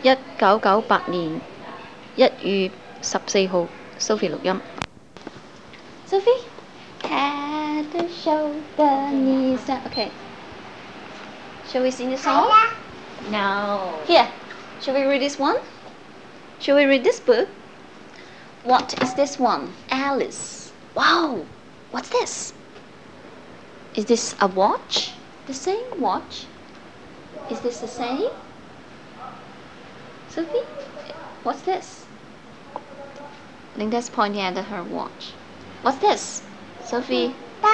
1998年1月14號 Sophie 錄音。Sophie, head and shoulder, knees up. Okay. Shall we sing the song? No. Here. Shall we read this one? Shall we read this book? What is this one? Alice. Wow. What's this? Is this a watch? The same watch? Is this the same? Sophie, what's this? Linda's pointing at her watch. What's this? Sophie?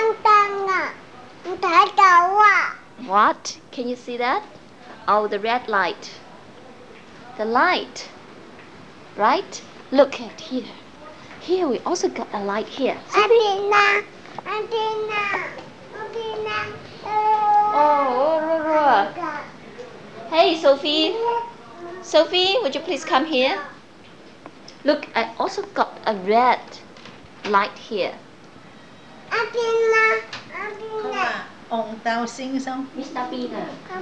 What? Can you see that? Oh, the red light. The light. Right? Look at here. Here we also got a light here. Sophie? Oh, hey, Sophie. Sophie, would you please come here? Look, I also got a red light here. Mr. Bean.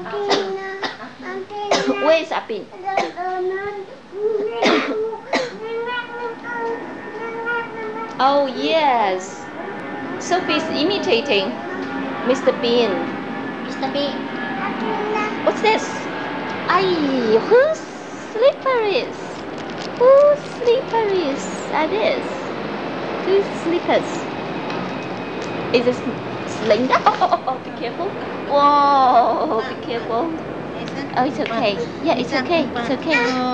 Where is Bean? Oh, yes. Sophie's imitating Mr. Bean. Mr. Bean. What's this? Whose slipper is? Whose slipper is this? Whose slippers? Is this Linda? Oh, be careful. Whoa, be careful. Oh, it's okay. Yeah, it's okay. It's okay.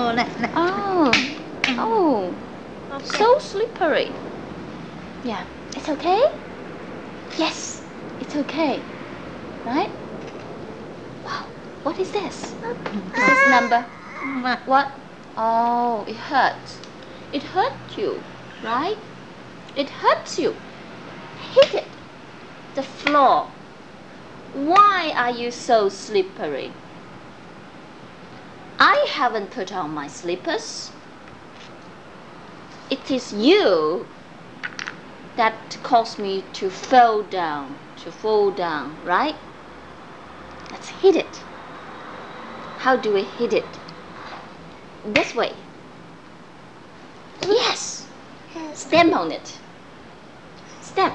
Oh, so slippery. Yeah, it's okay? Yes, it's okay. Right? Wow, what is this? Is this number? What? Oh, it hurts. It hurts you, right? It hurts you. Hit it. The floor. Why are you so slippery? I haven't put on my slippers. It is you that caused me to fall down, right? Let's hit it. How do we hit it? This way. Yes. Stamp on it. Stamp.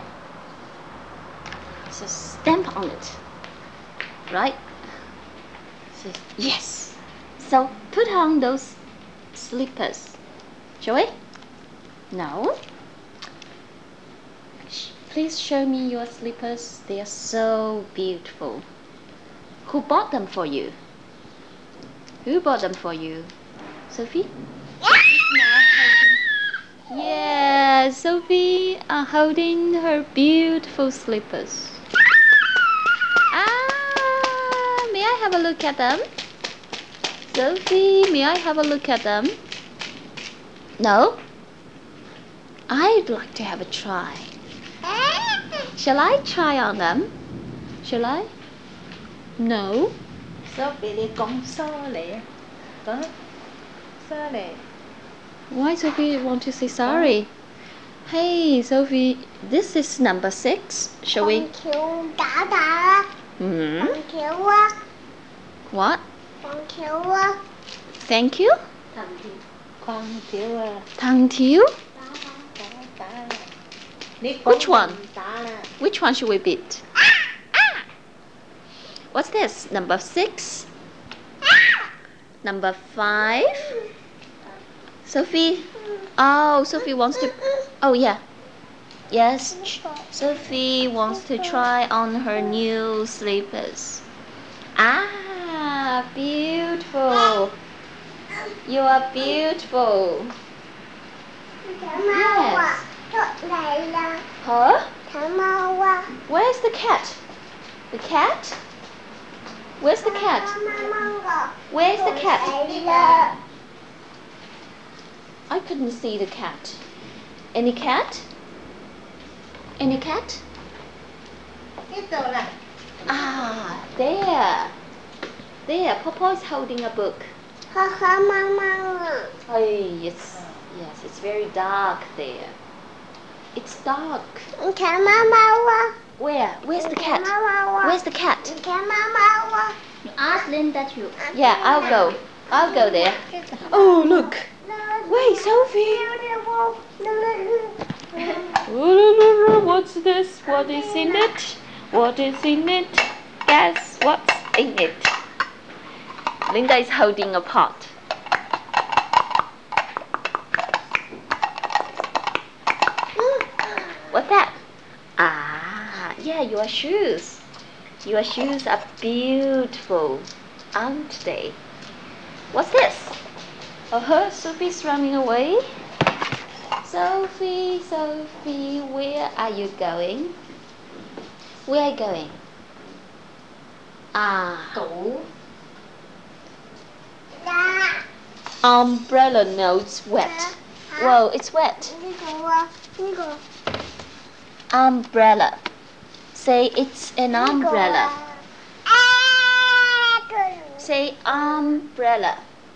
So stamp on it. Right? So, yes. So put on those slippers. Shall we? No. Please show me your slippers. They are so beautiful. Who bought them for you? Who bought them for you? Sophie? Yeah, Sophie holding her beautiful slippers. May I have a look at them? Sophie, may I have a look at them? No? I'd like to have a try. Shall I try on them? Shall I? No? Why Sophie want to say sorry? Hey Sophie, this is number 6. Shall we? What? Thank you? Thank you? Which one? Which one should we beat? What's this? Number 6? Number 5? Sophie? Oh, Sophie wants to... Oh, yeah. Yes, Sophie wants to try on her new slippers. Beautiful. You are beautiful. Yes. Huh? Where's the cat? The cat? Where's the cat? Where's the cat? I couldn't see the cat. Any cat? Any cat? There. There, Papa is holding a book. Oh, yes, it's very dark there. It's dark. Where? Where's the cat? Where's the cat? Ask Linda to. Yeah, I'll go. I'll go there. Oh, look. Wait, Sophie. What's this? What is in it? What is in it? Guess what's in it? Linda is holding a pot. What's that? Ah, yeah, your shoes. Your shoes are beautiful, aren't they? What's this? Sophie's running away. Sophie, where are you going? Where are you going? Umbrella, no, it's wet. Whoa, it's wet. Umbrella. Say it's an umbrella. Say umbrella.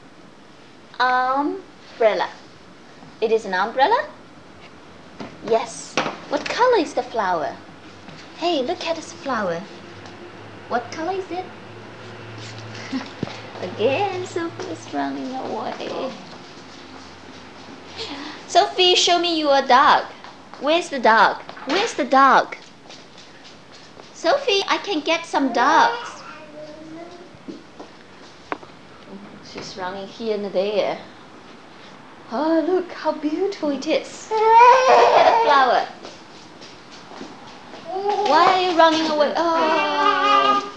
Umbrella. It is an umbrella? Yes. What color is the flower? Hey, look at this flower. What color is it? Again, Sophie is running away. Sophie, show me your dog. Where's the dog? Where's the dog? Sophie, I can get some dogs. She's running here and there. Oh, look how beautiful it is. Look at the flower. Why are you running away? Oh.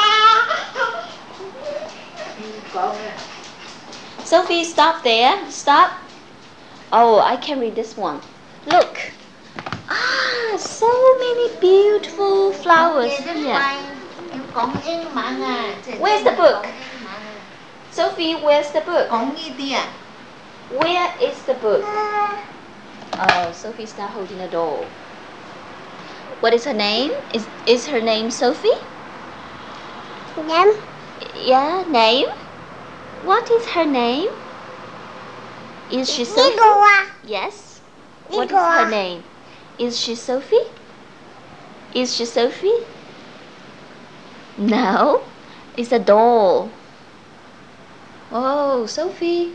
Sophie, stop there. Stop. Oh, I can read this one. Look. Ah, so many beautiful flowers here. Where's the book? Sophie, where's the book? Where is the book? Oh, Sophie's not holding a doll. What is her name? Is her name Sophie? Name? Yeah, name? What is her name? Is she Sophie? Yes. What is her name? Is she Sophie? Is she Sophie? No, it's a doll. Oh, Sophie.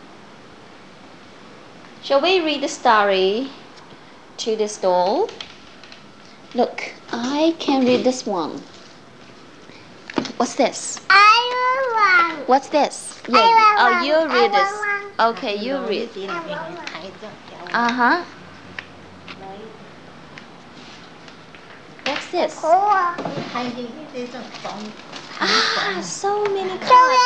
Shall we read the story to this doll? Look, I can read this one. What's this? What's this? Yeah. You read this. Okay, you read. Uh-huh. What's this? Ah, so many cards.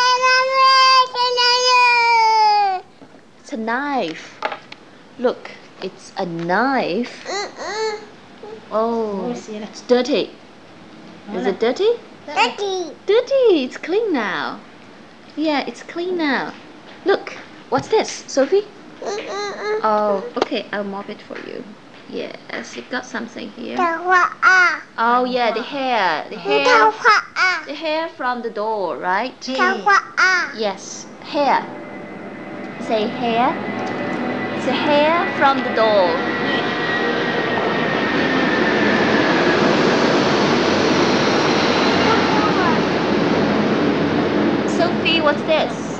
It's a knife. Look, it's a knife. Oh, it's dirty. Is it dirty? Dirty. It's clean now. Yeah, it's clean now. Look, what's this, Sophie? Oh, okay, I'll mop it for you. Yes, it got something here. Oh yeah, the hair from the door, right? Yes, hair. Say hair. It's a hair from the door. Sophie, what's this?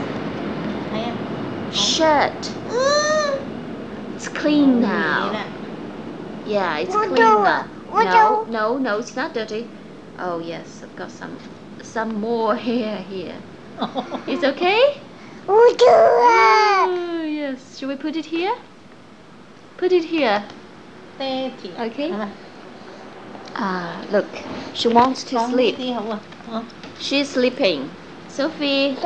Shirt. It's clean now. Yeah, it's clean now. No, it's not dirty. Oh yes, I've got some more hair here. It's okay? Oh yes. Should we put it here? Put it here. Okay. Ah, look. She wants to sleep. She's sleeping. Sophie.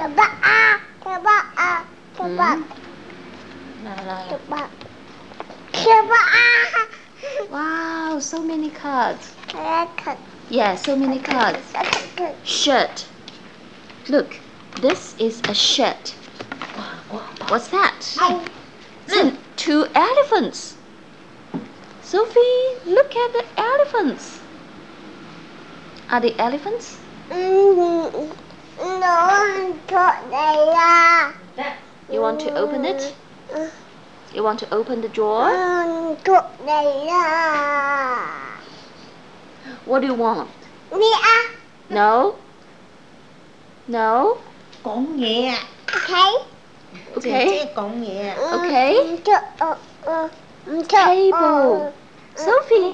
Wow, so many cards. Yeah, so many cards. Shirt. Look, this is a shirt. What's that? It's 2 elephants. Sophie, look at the elephants. Are they elephants? You want to open it? You want to open the drawer? What do you want? No? No? Okay. Okay. Con nghĩa. Okay. Table. Sophie.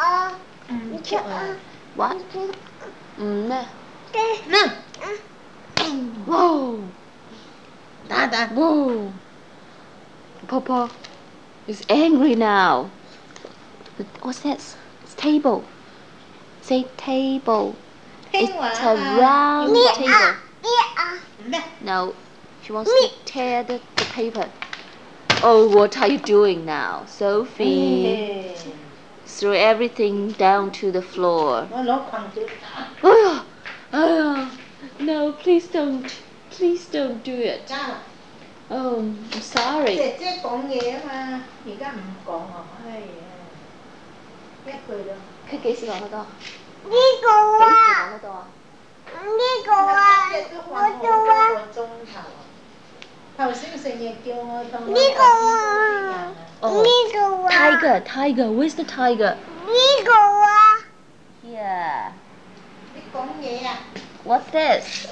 What? Nè. Nè. Whoa. Ta. Whoa. Papa is angry now. But what's this? It's table. Say table. It's a round table. No, she wants to tear the paper. Oh, what are you doing now, Sophie? Throw everything down to the floor. Oh, no, please don't. Please don't do it. Oh, I'm sorry. Chị con nghĩa mà. Chị có con hay. Biết cười được. Cái kỹ sư đó to. Đi cô Kỹ sư à. đó to. Đi cô à. Đi cô à. Oh, Đi cô à. tiger. Where's the tiger? Đi cô à. Here. Biết con nghĩa. What's this?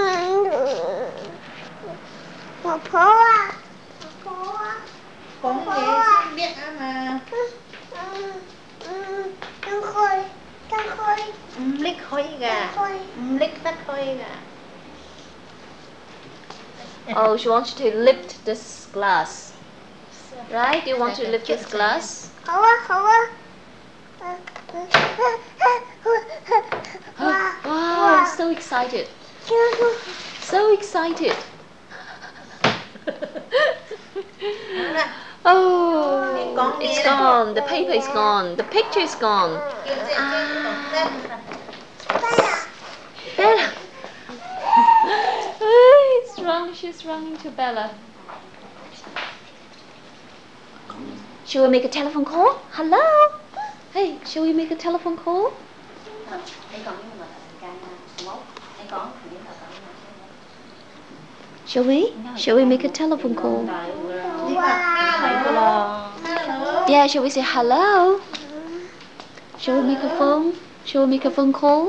Một phố à. Con nghĩa không biết mà. Tăng khôi. Lít khói gà. Lít tắt khói gà. Oh, she wants you to lift this glass. Right? Do you want to lift this glass? Hova. Wow, so excited. So excited. Oh, it's gone. The paper is gone. The picture is gone. Bella. It's wrong. She's running to Bella. Shall we make a telephone call? Hello? Hey, shall we make a telephone call? Shall we? Shall we make a telephone call? Yeah, shall we say hello? Shall we make a phone? Shall we make a phone call?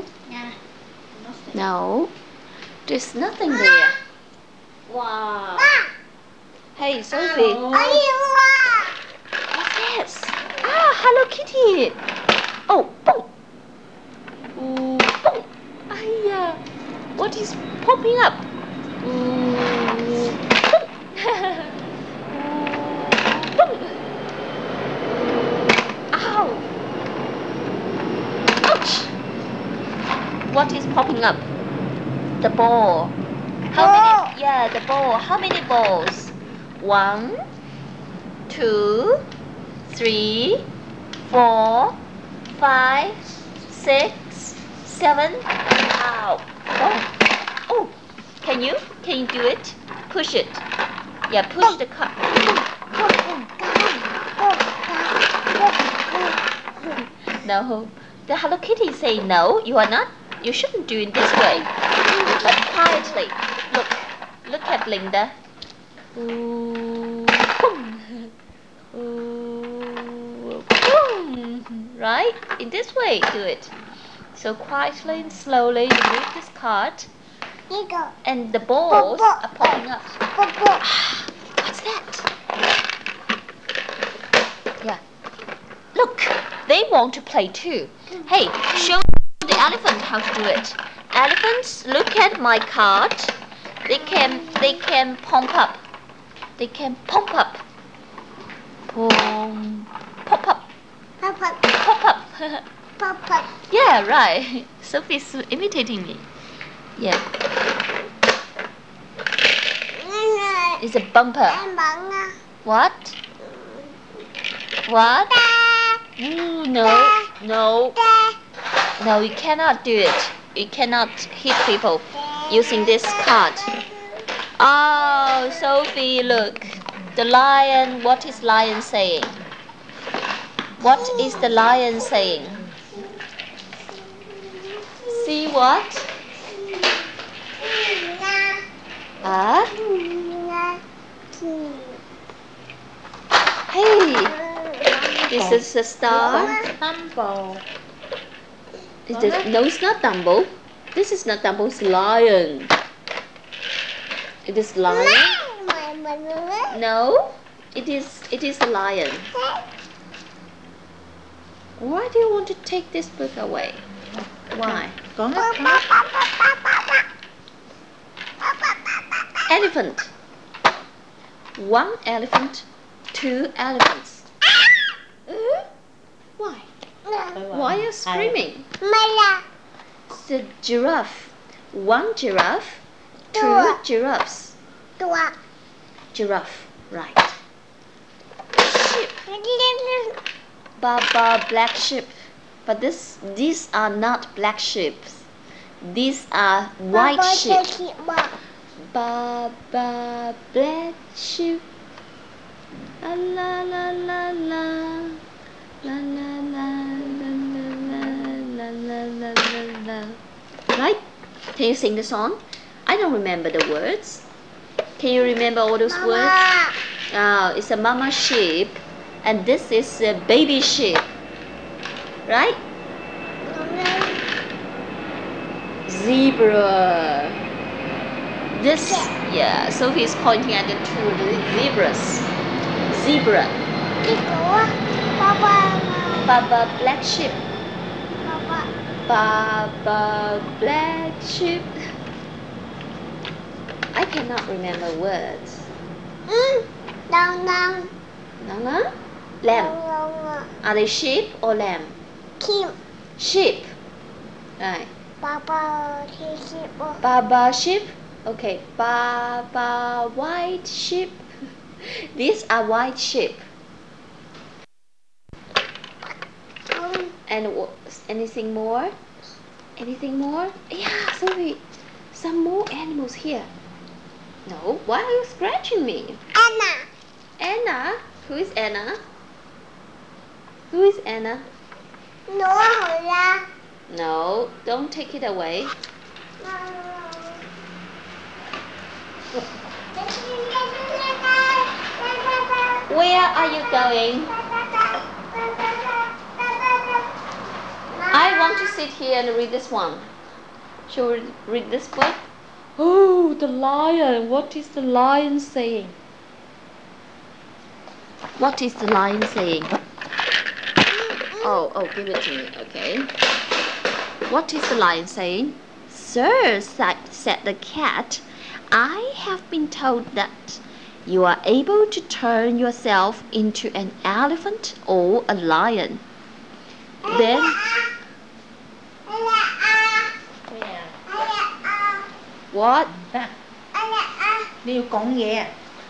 No. There's nothing there. Wow. Hey, Sophie. What's this? Ah, Hello Kitty. Oh, boom. Ooh, boom. Aya. What is popping up? Ooh, boom. Boom. Ow. Ouch. What is popping up? The ball. How many? Yeah, the ball. How many balls? 1, 2, 3, 4, 5, 6, 7. Ow. Oh. Can you do it? Push it. Yeah, push the car. No. The Hello Kitty say no. You are not. You shouldn't do it this way. But quietly. Look at Linda. Ooh, boom. Ooh, boom. Right? In this way, do it. So quietly and slowly, you move this cart, and the balls are popping up. What's that? Yeah. Look, they want to play too. Hey, show the elephant how to do it. Elephants, look at my cart. They can pump up. They can pump up. Pop up. Pop up. Yeah, right. Sophie's imitating me. Yeah. It's a bumper. What? What? Ooh, no. No, you cannot do it. You cannot hit people using this cart. Oh, Sophie, look. The lion, what is lion saying? What is the lion saying? See what? Hey, this is a star. No, it's not Dumbo. This is not Dumbo, it's lion. It is lion. No, it is a lion. Why do you want to take this book away? Why? Con á, con á. Elephant. One elephant, two elephants. Why? Why are you screaming? It's a giraffe. One giraffe, two giraffes. Giraffe, right. Sheep. Baba, black sheep. But these are not black sheep. These are white sheep. Baba, black sheep. La la la la la. La la la la la la la la la la. Right? Can you sing the song? I don't remember the words. Can you remember all those words? Oh, it's a mama sheep, and this is a baby sheep. Right? Zebra. This, yeah, Sophie is pointing at the two zebras. Zebra. Baba, black sheep. Baba, black sheep. I cannot remember words. Nana? Lamb. Are they sheep or lamb? Sheep. Right. Baba sheep. Okay. Baba white sheep. These are white sheep. And anything more? Anything more? Yeah, sorry. Some more animals here. No, why are you scratching me? Anna? Who is Anna? Who is Anna? No, don't take it away. Where are you going? I want to sit here and read this one. Shall we read this book? Oh, the lion. What is the lion saying? What is the lion saying? Oh, give it to me, okay. What is the lion saying? Sir, said the cat, I have been told that you are able to turn yourself into an elephant or a lion. Then what? Đi con về.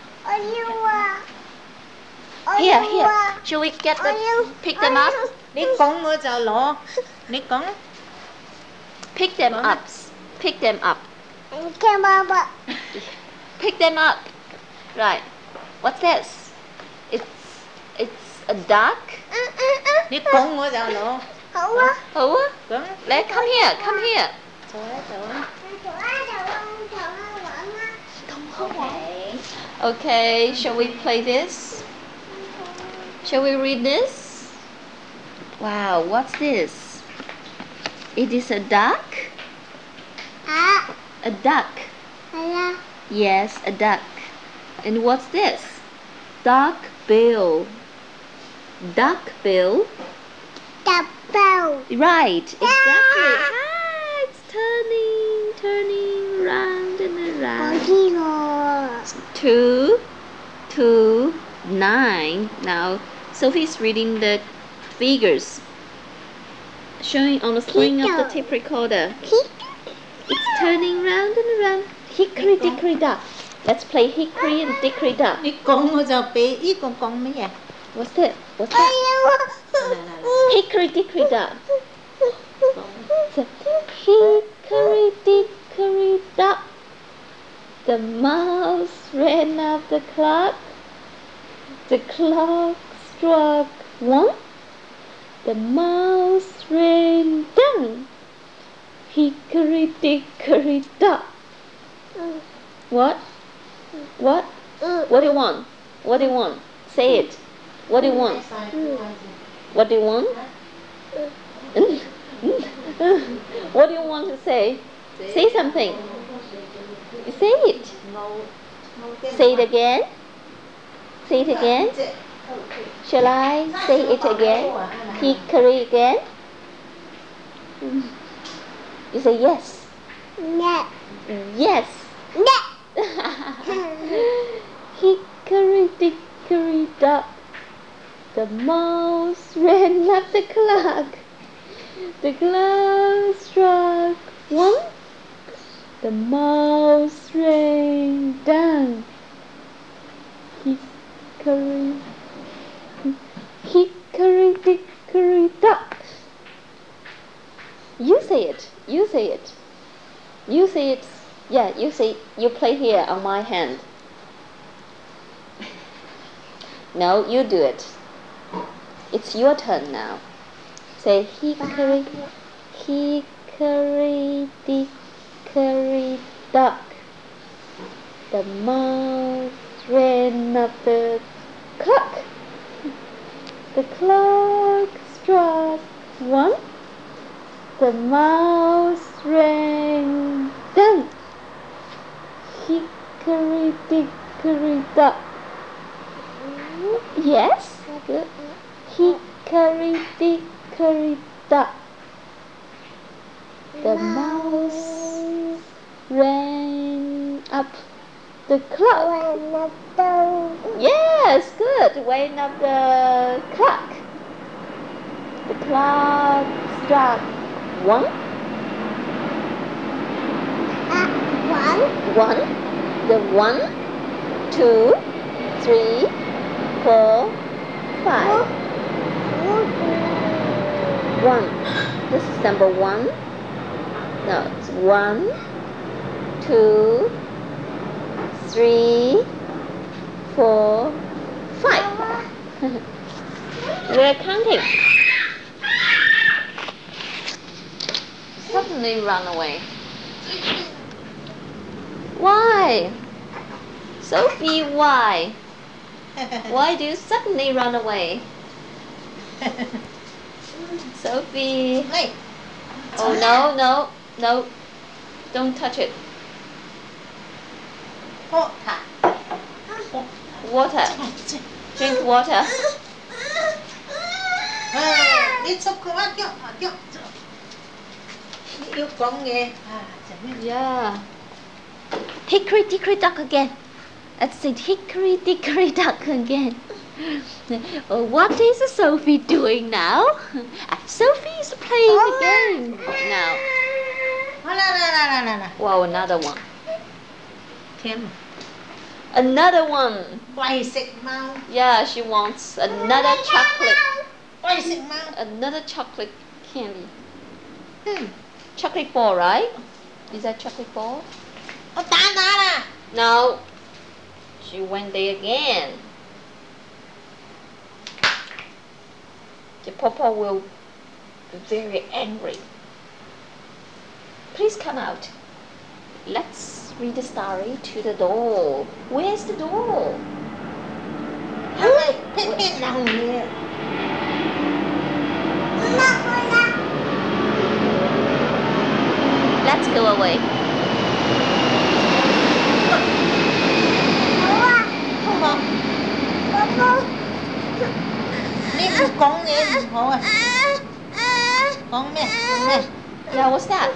Here. Shall we pick them up? Đi con ở giờ lọ. Đi con. Pick them up. Pick them up. Pick them up. Right. What's this? It's a duck. Đi con ở giờ lọ. Oh? Con. Let come here. Okay, shall we play this? Shall we read this? Wow, what's this? It is a duck? A duck. Yes, a duck. And what's this? Duck bill. Duck bill? Right, exactly. It's turning round and around. 2, 2, 9. Now Sophie's reading the figures showing on the screen of the tape recorder. It's turning round and around. Hickory dickory dock. Let's play hickory and dickory dock. Đi con ở giờ bé ít con mấy vậy? What's that? Hickory dickory dock. Hickory dickory dock. The mouse ran up the clock. The clock struck 1. The mouse ran down. Hickory dickory dock. What? What? What do you want? What do you want? Say it. What do you want? What do you want? What do you want to say? Say something. Say it. Say it again. Say it again. Shall I say it again? Hickory again. You say yes. No. Yes. No. Hickory dickory dock, the mouse ran up the clock. The clock struck one. The mouse ran down. Hickory, hickory dickory dock. You say it. You say it. You say it. Yeah, you say. You play here on my hand. No, you do it. It's your turn now. Say hickory, hickory dickory dock. The mouse ran up the clock. The clock struck one. The mouse ran down. Hickory dickory dock. Yes, good. Hickory dickory dock. The mouse ran up the clock. Yes, good. Ran up the clock. The clock struck one. One. The 1, 2, 3, 4, 5. 1. This is number 1. No, it's 1, 2, 3, 4, 5. We're counting. Suddenly run away. Why? Sophie, why? Why do you suddenly run away? Sophie. Oh, no, no, no. Don't touch it. Water. Drink water. Yeah. Hickory dickory dock again. Let's say hickory dickory dock again. What is Sophie doing now? Sophie is playing the game now. Wow, another one. Another one. Yeah, she wants another chocolate. Another chocolate candy. Chocolate ball, right? Is that chocolate ball? No. She went there again. The Papa will be very angry. Please come out. Let's read the story to the door. Where's the door? Let's go away. Yeah, what's that?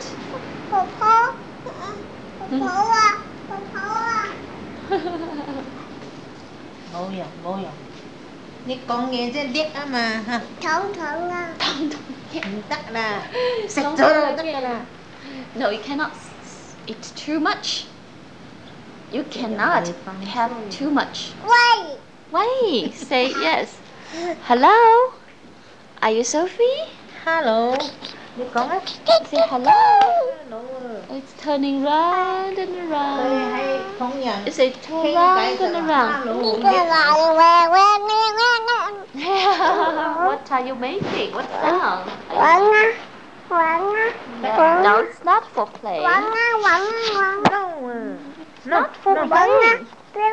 No, you cannot eat too much. You cannot have too much. Why? Say yes. Hello? Are you Sophie? Hello. Say hello. It's turning round and around. It's turning round and around. What are you making? What sound? No, it's not for play. Not for playing.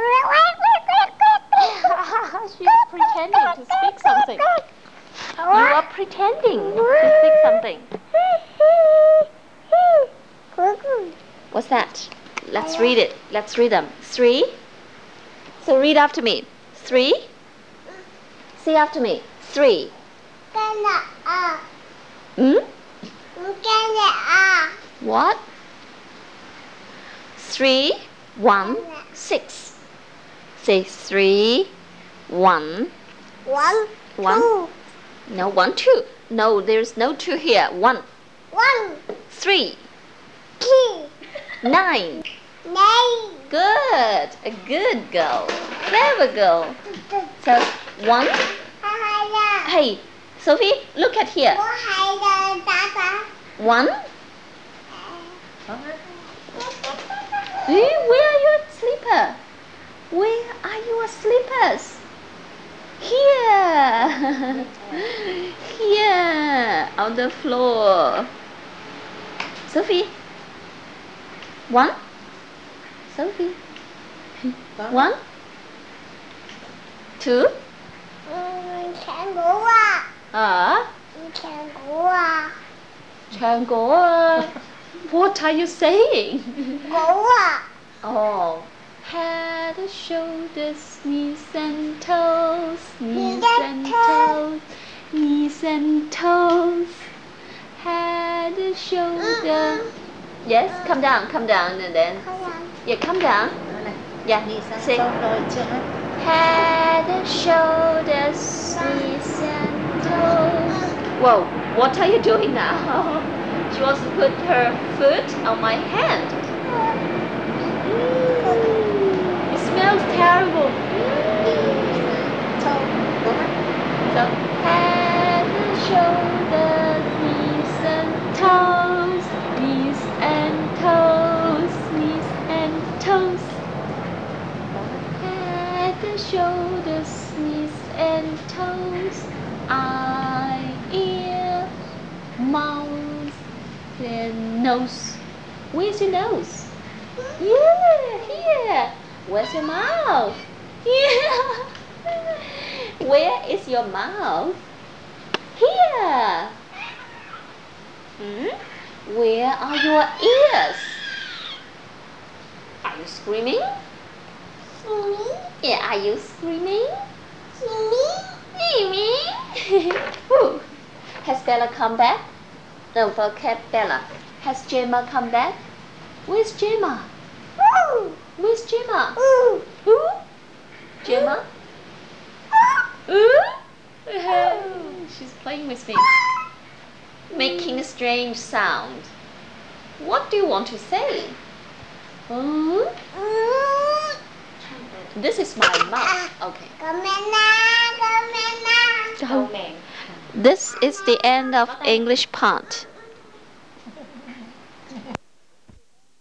She's pretending to speak something. You are pretending to speak something. What's that? Let's read it. Let's read them. 3. So read after me. 3. Say after me. 3. Cái là à. Hmm? Cái là à. What? 3, 1, 6. Say 3, 1. 1, 1. 2. No, 1, 2. No, there's no 2 here. 1, 1, 3, 3. 9. Này. Good. A good girl. Clever girl. So 1. Hai là. Hey, Sophie, look at here. Có hai là ta. 1. Where are your slipper? Where are your slippers? Here. Here, on the floor. Sophie. 1. Sophie. 1. 2. Chẳng ngủ à. Chẳng ngủ à. What are you saying? Ngủ à. Oh. Head, shoulders, knees and toes, knees and toes, knees and toes. Head, shoulder. Yes, come down, and then. Yeah, come down. Yeah, say. Head, shoulders, knees and toes. Whoa, what are you doing now? She wants to put her foot on my hand. It smells terrible. So, head, shoulders, knees and toes, knees and toes, knees and toes. Head, shoulders, knees and toes, eye, ear, mouth, and nose. Where's your nose? Yeah, here. Where's your mouth? Yeah. Where is your mouth? Here. Where are your ears? Are you screaming? Yeah, are you screaming? Whew. Has Bella come back? Don't forget Bella. Has Gemma come back? Where's Gemma? Where's Gemma? Who? Gemma? She's playing with me. Making a strange sound. What do you want to say? This is my mouth. Okay. This is the end of English part.